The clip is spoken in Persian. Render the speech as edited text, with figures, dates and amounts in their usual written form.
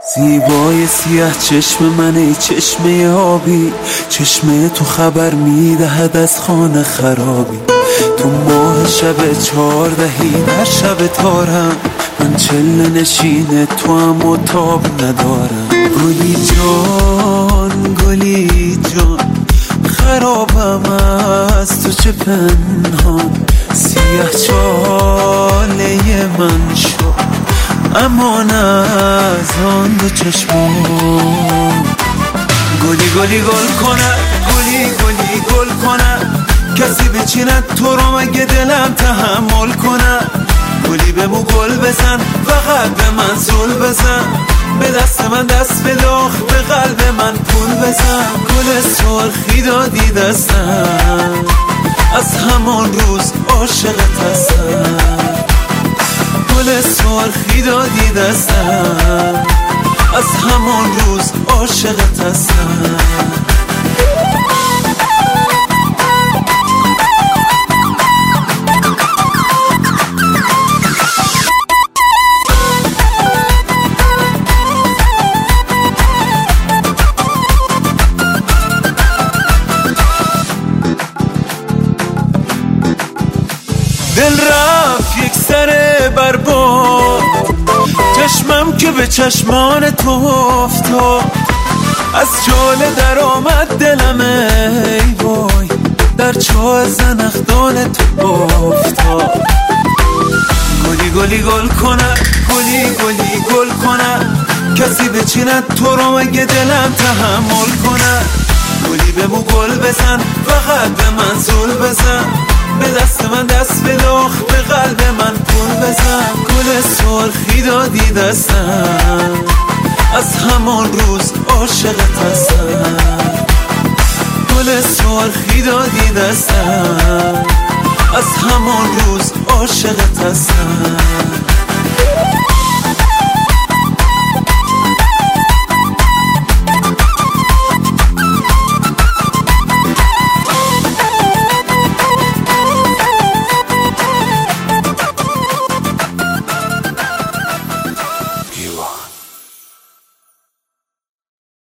زیبای سیاه چشم من، ای چشمه آبی، چشمه تو خبر میدهد از خانه خرابی. تو ماه شب 14 در شب تارم، من چله نشین تو هم و تاب ندارم. گلی جان گلی جان، خرابم از تو چه پنهان. سیاه چاله من شد امان از آن دو چشمان. گلی گلی گل کنه، گلی گلی گل کنه، کسی بچیند تو رو مگه دلم تحمل کنه. گلی به مو گل بزن، فقط به من زول بزن، به دست من دست بده، آخ به قلب من پول بزن. گل سرخی دادی دستم، از همان روز عاشقت هستم. گل سرخی دادی دستم، از همان روز عاشقت هستم. دل رفت یک سر برباد، چشمم که به چشمان تو افتاد. از چاله در آمد دلم ای وای، در چاه زنخدان تو افتاد. گلی گلی گل کنه، گلی گلی گل کنه، کسی بچیند تو رو مگه دلم تحمل کنه. گلی به مو گل بزن، فقط به من زول بزن، به دست من دست بده، آخ به قلب من پول بزن. گل سرخی دادی دستم، از همان روز عاشقت هستم. گل سرخی دادی دستم، از همان روز عاشقت هستم.